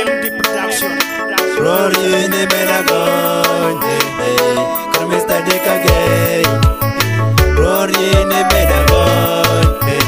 MD Production. Rory ni bedagonye, kar Mr. Dick again. Rory ni bedagonye,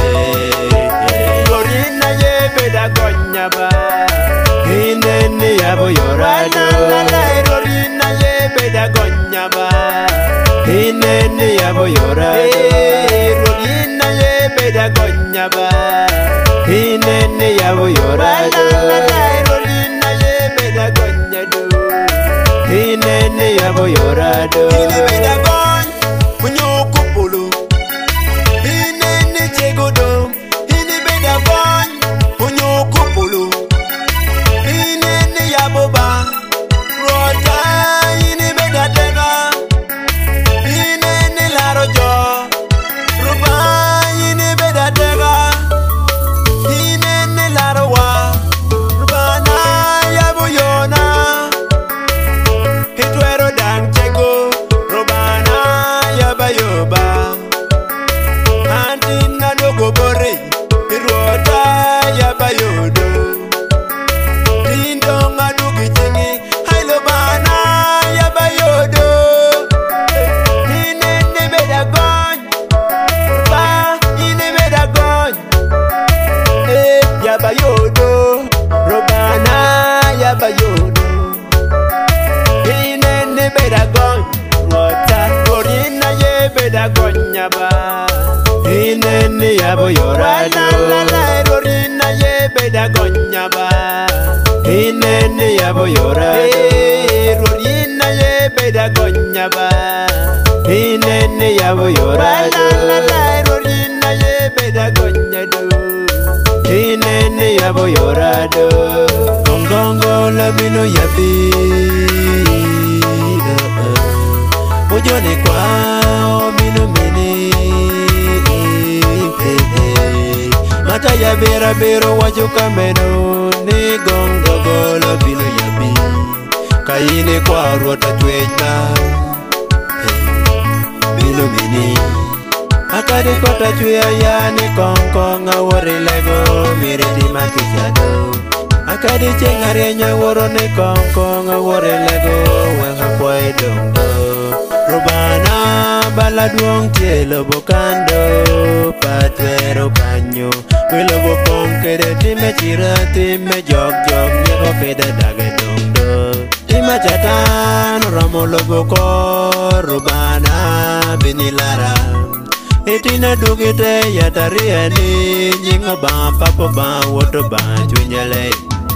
Rory na ye bedagonya ba. ine ni yabo yorado. Rory na ye bedagonya ba. Ine ni yabo yorado. Rory na ye bedagonya ba. Ine ni yabo yorado. Rory na ye bedagonya do. Ine ni yabo yorado. Ine bedagon, munyoko polo. Ine ni chegodo. Ine bedagon, munyoko polo. Ine ni yaboba. Rota ine bedadega. Ine ni larojo. Ruba ine bedadega. Ine ni larowa. Rubana yaboyona. Hitwero dang chego. Rubana yabayoba. Antina dogo bore. Irota yabayodo. Dindo ngadugi chingi. Hailo bana yabayodo. Ine ne bedagon. Ba ine bedagon. Yabayodo. Robana yabayodo. Ine ne bedagon. Rota Rorina ye bedagon yaba. Ine ni yabo yorado. Rorina ye bedagon yaba. Ine ni yabo yorado. Rorina ye bedagon yaba. Ine ni yabo yorado. Rorina ye bedagon yado. Ine ni yabo yorado. Gongongo la mino yabi. Ojone kwa mino mini. Mata ya bera bero wajo kameno. Ni gongongo la mino yabi. Kaine kwa ruota tuena. Mino mini. Akade kota chuya ya ni kongkonga wori lego mire di makijado. Akade chengarenya woro ni kongkonga wori lego wenga kwa edongdo. Rubana bala duong tielo bokando patwero kanyo. Wilo bopong kede time chira time jog jog nyego kede dage dongdo. Time chatan ramo loboko rubana binilara. Itina dugite yataria ni nyingo ba papo ba woto ba chunyale.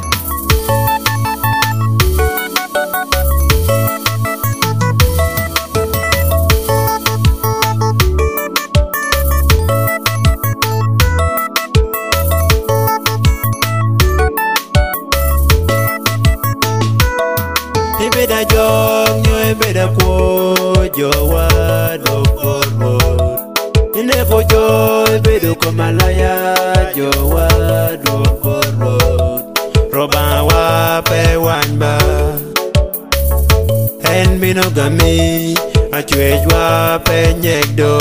Ibeda jong nyo ibeda kwo jowa dokoro. Inefo joy bedo komalaya jowa dokoro. Roba wa pe wanba. En minogami achwej wa pe nyegdo.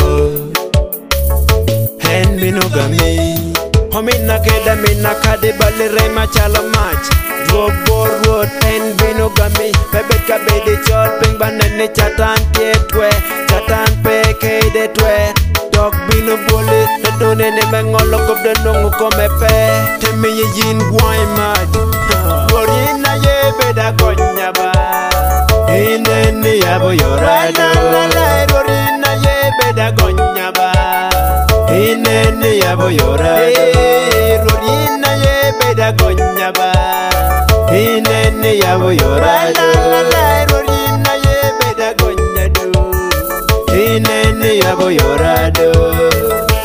En minogami homina keda mina kade balire machala mach. Drop borrowed en minogami. Pebet kabede chol ping banane chatan tietwe. Chatan pe kede twe. Dog bino bole, the done ne mengolo kop de nongo kome pe. Teme ye yin wai mad. Rorina ye beda gonya ba. Ine ni yabo yorado. Rorina ye beda gonya ba. Ine ni yabo yorado. Rorina ye beda gonya ba. Ine ni yabo yorado. Rorina ye beda gonya do. Ine ni yabo yorado.